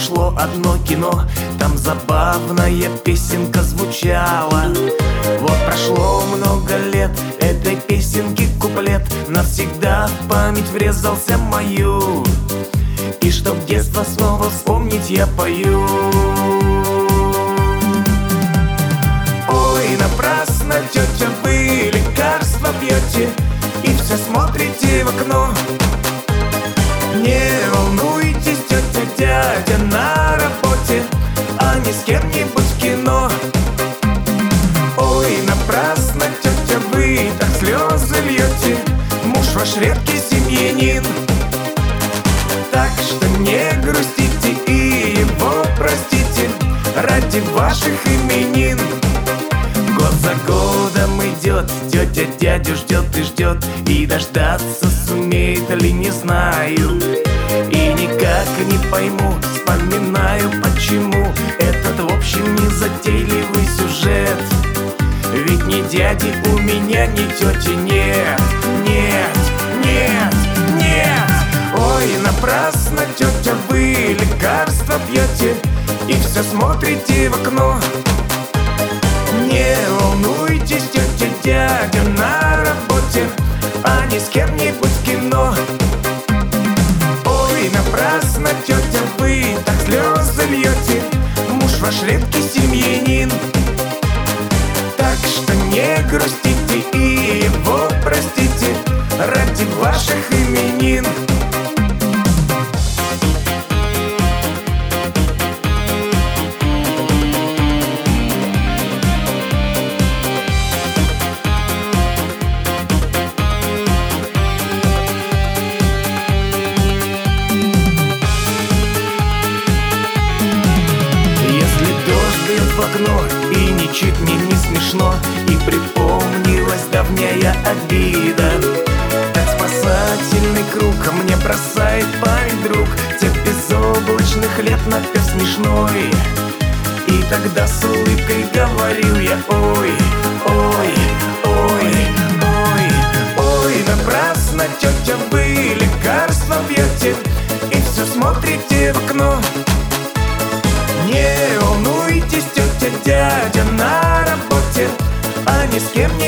прошло одно кино, там забавная песенка звучала. Вот прошло много лет, этой песенки куплет навсегда в память врезался мою. И чтоб детство снова вспомнить, я пою. Ой, напрасно, тетя, вы лекарства пьете и все смотрите в окно. Не волнуйтесь, тетя, дядя на работе, а не с кем-нибудь в кино. Ой, напрасно, тетя, вы так слезы льете, муж ваш редкий семьянин. Так что не грустите и его простите ради ваших именин. Год за годом идет, тетя дядю ждет и ждет, и дождаться сумеет ли, не знаю. И никак не пойму, вспоминаю, почему этот, в общем, незатейливый сюжет. Ведь ни дяди у меня, ни тети нет. Нет, нет, нет. Ой, напрасно, тетя, вы лекарства пьете и все смотрите в окно. Не волнуйтесь, тетя, дядя на работе, а не с кем-нибудь в кино. Ой, напрасно, тетя, вы так слезы льете, муж ваш редкий семьянин. Так что не грустите и его простите ради ваших именин. В окно, и ничуть мне не смешно, и припомнилась давняя обида. Так спасательный круг мне бросает память друг тех безоблачных лет напев смешной. И тогда с улыбкой говорил я: ой, ой, ой, ой, ой, напрасно, тетя, вы лекарства пьете и все смотрите в окно. Не волнуйтесь, тетя, дядя на работе, а не с кем